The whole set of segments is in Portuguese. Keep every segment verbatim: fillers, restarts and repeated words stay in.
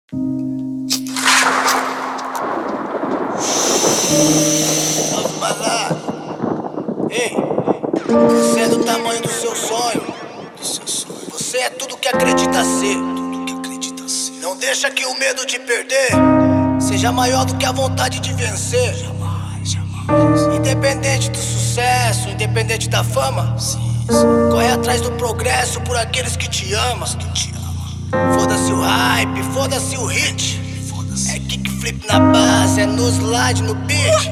Salve, malandro. Ei, você é do tamanho do seu sonho. Do seu sonho. Você é tudo que acredita ser. Tudo que acredita ser. Não deixa que o medo de perder seja maior do que a vontade de vencer. Jamais, jamais. Independente do sucesso, independente da fama, sim, sim. Corre atrás do progresso por aqueles que te amam. Que te amam. Foda-se o hype, foda-se o hit. É kickflip na base, é no slide, no beat.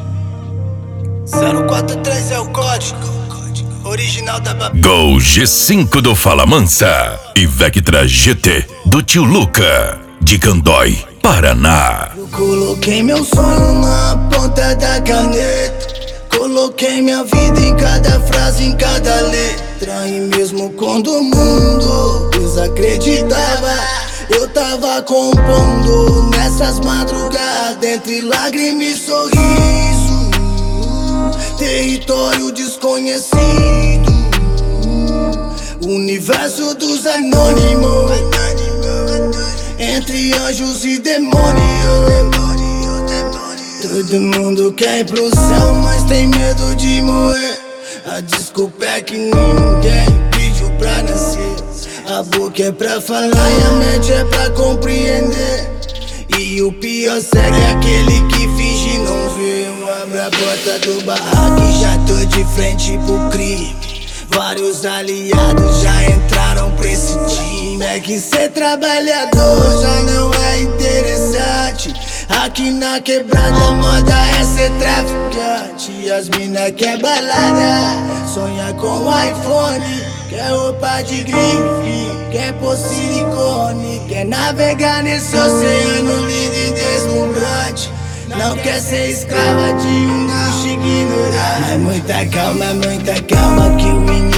zero quatro três é o código original da Babi. Gol G cinco do Fala Mansa e Vectra G T do Tio Luca, de Candói, Paraná. Eu coloquei meu sonho na ponta da caneta. Coloquei minha vida em cada frase, em cada letra. E mesmo quando o mundo desacreditava, eu tava compondo nessas madrugadas, entre lágrimas e sorriso. Território desconhecido, universo dos anônimos, entre anjos e demônios. Todo mundo quer ir pro céu, mas tem medo de morrer. A desculpa é que ninguém pediu pra nascer. A boca é pra falar e a mente é pra compreender. E o pior segue aquele que finge não ver. Abre a porta do barraco e já tô de frente pro crime. Vários aliados já entraram pra esse time. É que ser trabalhador já não é interessante. Aqui na quebrada a moda é ser traficante. As mina quer balada, sonha com iPhone, quer roupa de grife, quer pôr silicone, quer navegar nesse oceano lindo e deslumbrante. Não quer ser escrava de um luxo ignorante. Mas muita calma, muita calma que o menino